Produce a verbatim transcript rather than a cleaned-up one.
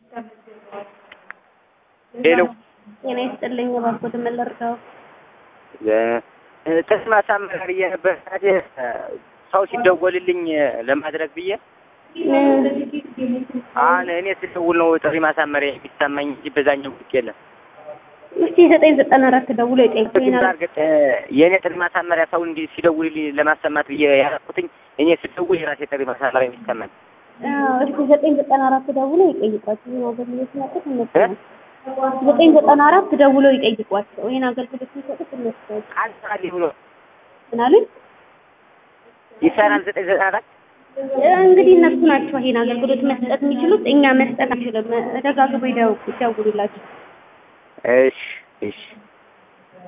ሄሎ ጤና ይስጥልኝ። እባክዎት ምን ልርዳው? ጥሪ ማሳመር የነበር ሰው ሲደወልልኝ ለማድረግ ብዬ አሁን እኔ ስደውል ነው ጥሪ ማሳመር የሚሰማኝ እንጂ በዛኛው ጉዳይ የለም። እስቲ ዘጠኝ ዘጠና አራት ደውሎ ይጠይቁኝ። የእኔ ጥሪ ማሳመሪያ ሰው እንዲህ ሲደውልልኝ ለማሰማት ብዬ ያደረኩትኝ እኔ ስደውል የራሴ ጥሪ ማሳመሪያ የሚሰማኝ። አዎ እስቲ ዘጠኝ ዘጠና አራት ደውሎ ይጠይቋቸው። ይሄን አገልግሎት መስጠት እነሱ ዘጠኝ ዘጠና አራት ደውሎ ይጠይቋቸው። ይሄን አገልግሎት መስጠት እነሱ አልሰራልኝ ብሎ ምን አሉኝ? ይሰራል ዘጠኝ ዘጠና አራት እንግዲህ እነሱ ናቸው ይሄን አገልግሎት መስጠት የሚችሉት። እኛ መስጠት አንችልም። ደጋግሞ ይደውሉላቸው። እሺ እሺ